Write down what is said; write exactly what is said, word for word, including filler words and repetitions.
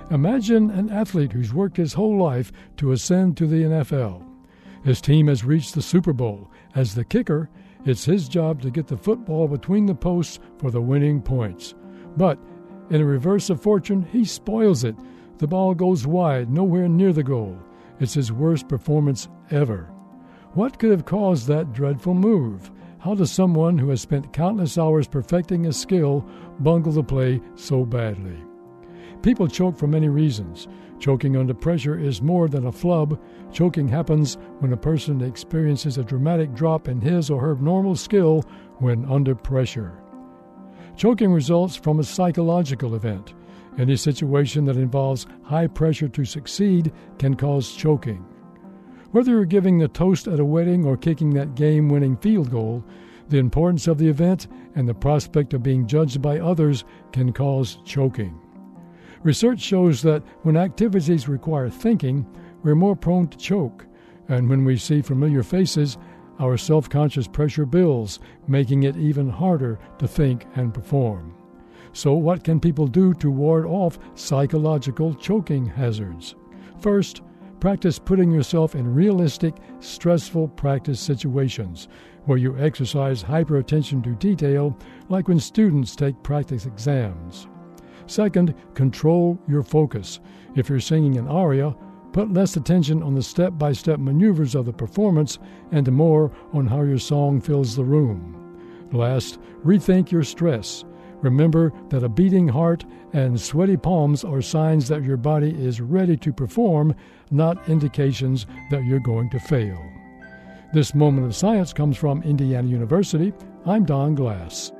Imagine an athlete who's worked his whole life to ascend to the N F L. His team has reached the Super Bowl. As the kicker, it's his job to get the football between the posts for the winning points. But in a reverse of fortune, he spoils it. The ball goes wide, nowhere near the goal. It's his worst performance ever. What could have caused that dreadful move? How does someone who has spent countless hours perfecting a skill bungle the play so badly? People choke for many reasons. Choking under pressure is more than a flub. Choking happens when a person experiences a dramatic drop in his or her normal skill when under pressure. Choking results from a psychological event. Any situation that involves high pressure to succeed can cause choking. Whether you're giving the toast at a wedding or kicking that game-winning field goal, the importance of the event and the prospect of being judged by others can cause choking. Research shows that when activities require thinking, we're more prone to choke, and when we see familiar faces, our self-conscious pressure builds, making it even harder to think and perform. So what can people do to ward off psychological choking hazards? First, practice putting yourself in realistic, stressful practice situations where you exercise hyper-attention to detail, like when students take practice exams. Second, control your focus. If you're singing an aria, put less attention on the step-by-step maneuvers of the performance and more on how your song fills the room. Last, rethink your stress. Remember that a beating heart and sweaty palms are signs that your body is ready to perform, not indications that you're going to fail. This moment of science comes from Indiana University. I'm Don Glass.